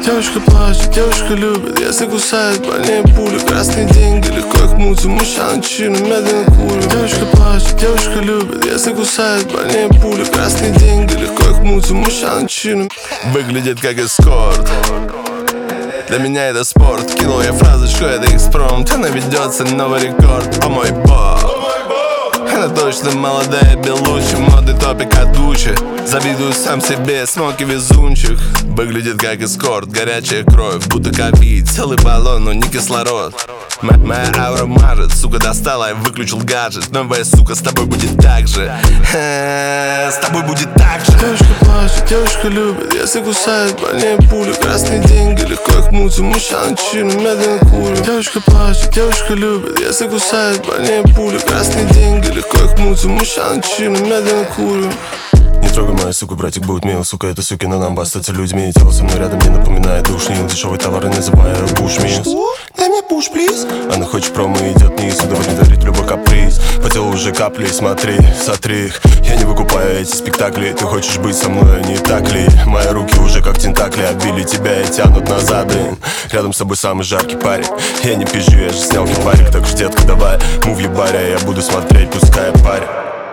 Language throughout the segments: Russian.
Девушка плачет, девушка любит, если кусает, больнее пули. Красные деньги, легко их мутим, мужчина чину, медленно курим. Девушка плачет, девушка любит, если кусает, больнее пули. Красные деньги, легко их мутим, мужчина чину. Выглядит как эскорт, для меня это спорт. Кинул я фразочку, это экспромт. Она ведется новый рекорд, о мой бог. Она точно молодая, белучи, модный топик от Гуччи. Завидую сам себе, смоки везунчик. Выглядит как эскорт, горячая кровь, будто ковид. Целый баллон, но не кислород. Моя аура мажет, сука достала, я выключил гаджет. Новая сука, с тобой будет так же. С тобой будет так же. Девушка плачет, девушка любит, если кусает, больнее пули. Красные деньги, легко их мутим, мужчина чину, медленно курим. Девушка плачет, девушка любит, если кусает, больнее пули. Красные деньги, легко их мутим, мужчина чину, медленно курим. Не трогай мою суку, братик будет мил. Сука, это сукина нам остаться людьми. Тело со мной рядом не напоминает душнил. Дешевый товар и называю пуш-мисс. Дай мне пуш, плиз. Она хочет промо, идет вниз. Удовлетворить любой каприз. По телу уже капли, смотри, сотри их. Я не выкупаю эти спектакли. Ты хочешь быть со мной, а не так ли? Мои руки уже как тентакли обвили тебя и тянут назад, блин. Рядом с собой самый жаркий парень. Я не пизжу, я же снял кипарик. Так что, детка, давай, мув ебаря. Я буду смотреть, пускай парень.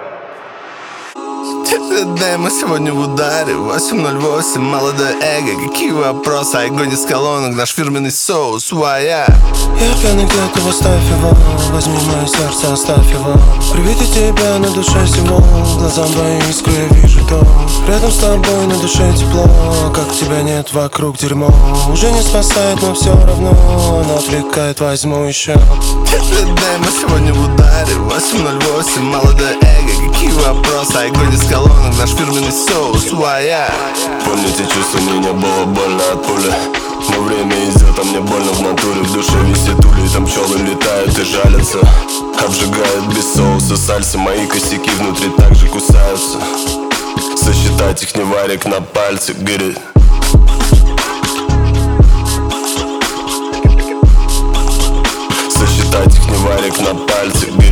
Да, мы сегодня в ударе 8:08, молодое эго. Какие вопросы, огонь из колонок. Наш фирменный соус, why я пьяный где-то, оставь его. Возьми мое сердце, оставь его. При виде тебя на душе всего. Глазам твои искры, я вижу то. Рядом с тобой на душе тепло. Как тебя нет, вокруг дерьмо. Уже не спасает, но все равно. Она отвлекает, возьму еще. Да, мы сегодня в ударе 8:08, молодое эго. Какие вопросы, огонь из колонок. Наш фирменный соус, why я Помню те чувства, мне не было больно от пули. Но время идет, а мне больно в натуре. В душе висит ули, там пчелы летают и жалятся. Обжигают без соуса сальса. Мои косяки внутри также кусаются. Сосчитать их не варик на пальце, говорит. Сосчитать их не варик на пальце.